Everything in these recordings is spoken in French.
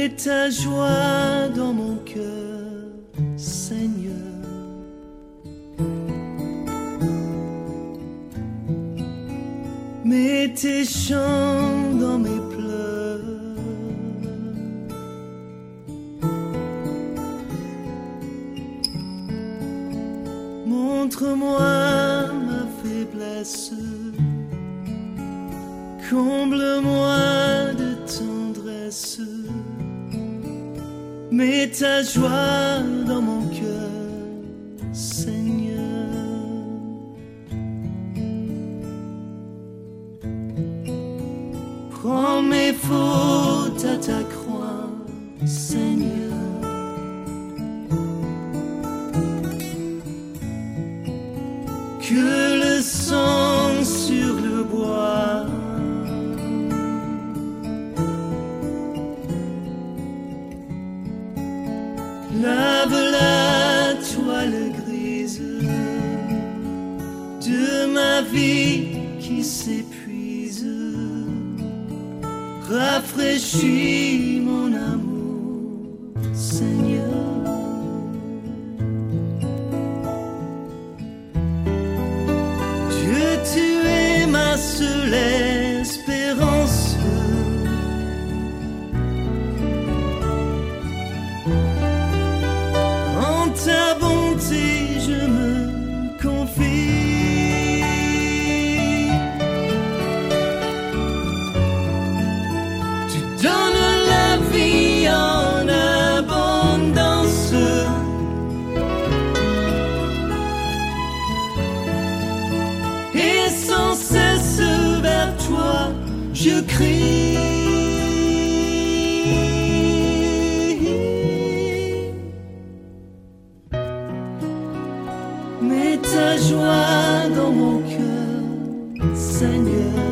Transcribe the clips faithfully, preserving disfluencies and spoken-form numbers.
Mets ta joie dans mon cœur, Seigneur. Mets tes chants dans mes pleurs. Montre-moi ma faiblesse, comble-moi de tendresse. Mets ta joie dans mon cœur, Seigneur. Prends mes fautes à ta croix, Seigneur. Que le sang sur le bois lave la toile grise de ma vie qui s'épuise. Rafraîchis mon amour, Seigneur. Dieu, tu es ma seule espérance. En ta bonté, je me confie. Je crie, mets ta joie dans mon cœur, Seigneur.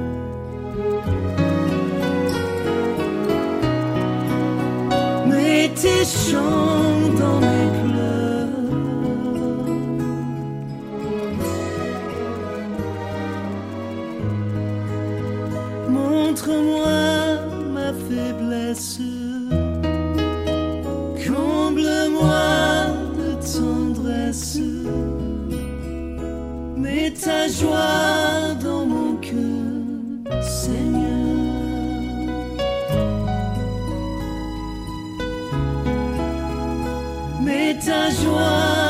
Mets tes chants dans mes pleurs. Montre-moi ma faiblesse, comble-moi de tendresse. Mets ta joie dans mon cœur, Seigneur. Mets ta joie